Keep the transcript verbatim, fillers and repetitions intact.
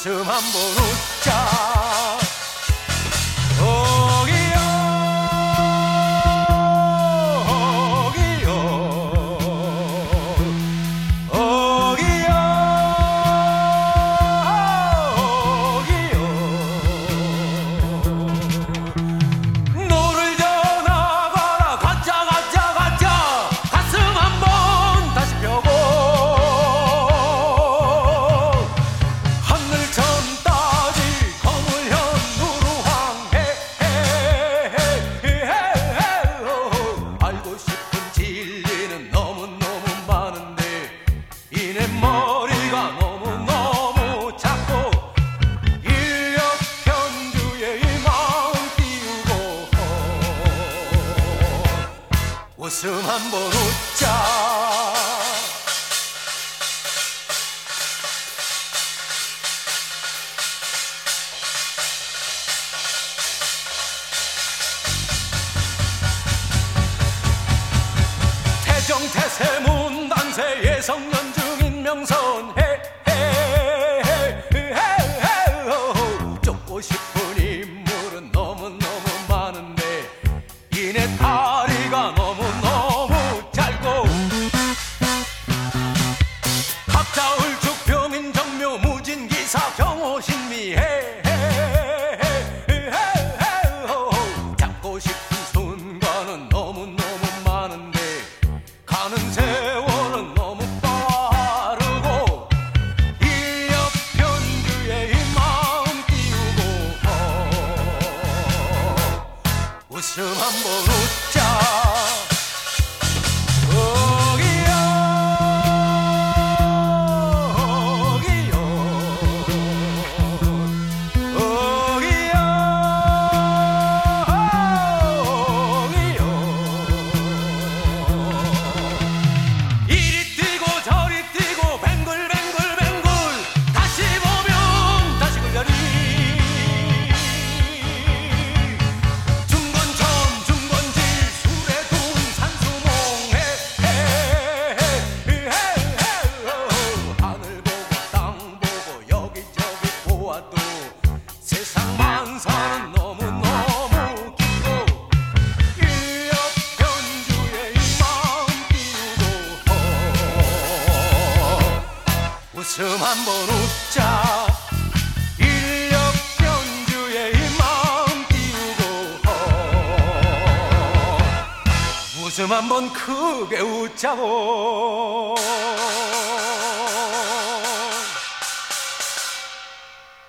웃음 한번 웃자. 오기요 오기요 오기요 오기요. 노를 져나가라 가자 가자 가자. 가슴 한번 다시 펴고 머리가 너무너무 작고 일력편주의 이 마음 띄우고 웃음 한번 웃자. 태정태세 문단세 예성연주 명선 쫓고 싶은 인물은 너무너무 많은데 이내 다리가 너무너무 짧고 갑자을축 병인정묘 무진기사 경호신미해 잡고 싶은 순간은 너무너무 많은데 가는 세월은 너무 웃음 한번 웃자. 오기요 오기요 오기요 오기요. 이리 뛰고 저리 뛰고 뱅글뱅글뱅글 다시 보면 다시 걸려리. 세상 만사는 너무너무 길고 일력편주의 이 마음 띄우고 웃음 한번 웃자. 일력편주의 이 마음 띄우고 웃음 한번 크게 웃자고.